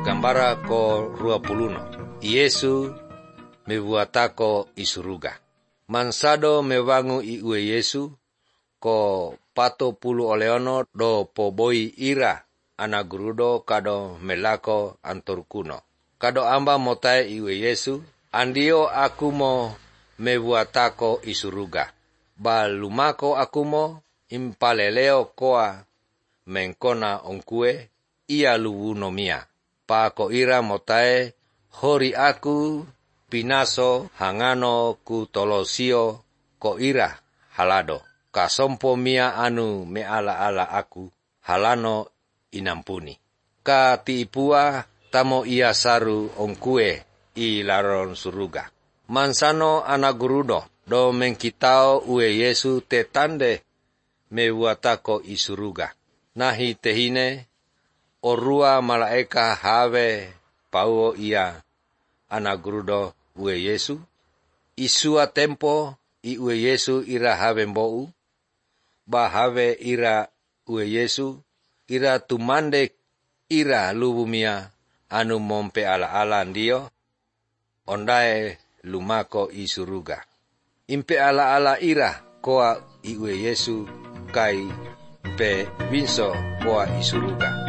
Gambara ko 20. Yesu mebuatako isuruga. Mansado mewangu iue Yesu ko pato pulu oleono do poboi ira ana gurudo kado melako antorkuno. Kado amba motae iue Yesu, andio akumo mebuatako isuruga. Ba lumako akumo impaleleo koa mengkona ongkue ia luwunomia. Pako ira motae hori aku pinaso hangano ku tolosio ko ira halado. Kasompo mia anu me ala aku halano inampuni. Ka tiipua tamo ia saru ongkue i laron suruga. Mansano anagurudo do mengkitao ue Yesu te tande mebuatako isuruga. Nahi tehine orua malaeka have pauo ia anagurudo ue Yesu. Isua tempo i ue Yesu ira have mbou. Ba have ira ue Yesu ira tumande ira lubumia anu mompe ala ndio. Ondae lumako isuruga. Impe ala ira koa i ue Yesu kai pe winso koa isuruga.